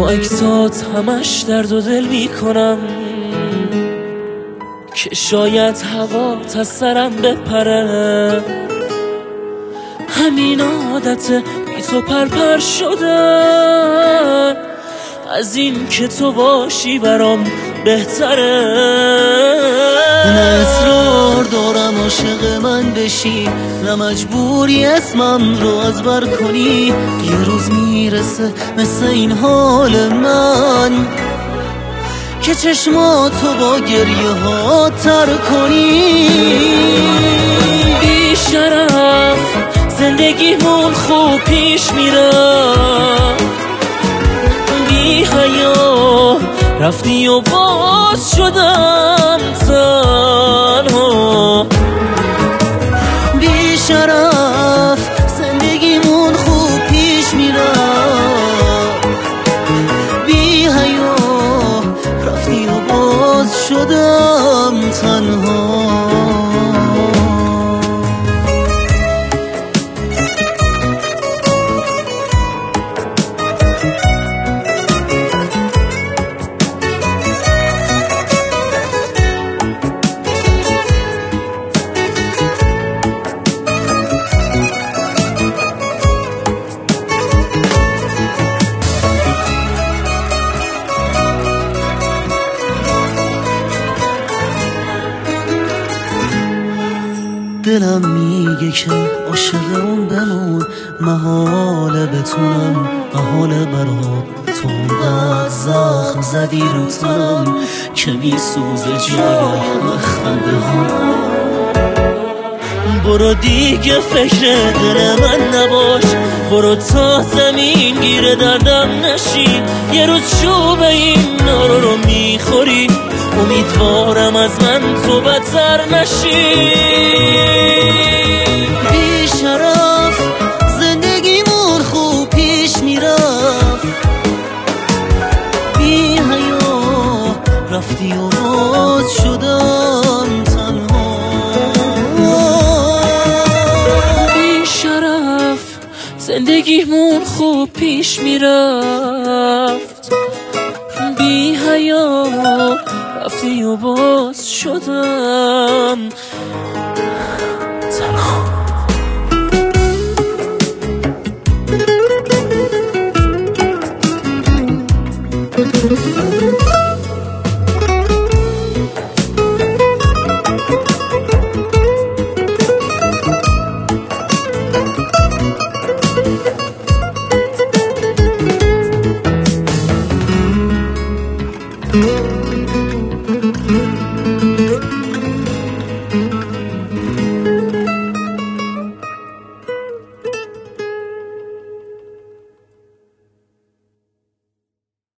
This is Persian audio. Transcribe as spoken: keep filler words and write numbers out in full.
اکتات همش درد و دل میکنم که شاید هوا تا سرم بپره. همین عادت بی تو پرپر شده، از این که تو باشی برام بهتره. نه اصرار دارم عاشق من بشی، نه مجبوری اسمم رو از بر کنی. یه روز میرسه مثل این حال من که چشماتو با گریه ها تر کنی. بی شرف زندگیمون خوب پیش میره، بی حیا رفتی و باز شدم تنها. بی شرف زندگیمون خوب پیش میره، بی حیا رفتی و باز شدم تنها. دلم میگه که عاشق اون بمون، محاله بتونم محاله برات. تو اونقدر زخم زدی رو تنم که میسوزه جای همه خنده ها. برو دیگه فکر دل من نباش، برو تا زمین گیره دردم نشی. یه روز چوب این نارو رو میخوری، امیدوارم از من تو بدتر نشی. بی شرف زندگیمون خوب پیش میرفت، بی حیا رفتی و باز شدم تنها. بی شرف زندگیمون خوب پیش میرفت، بی حیا رفتی و باز شدم تنها.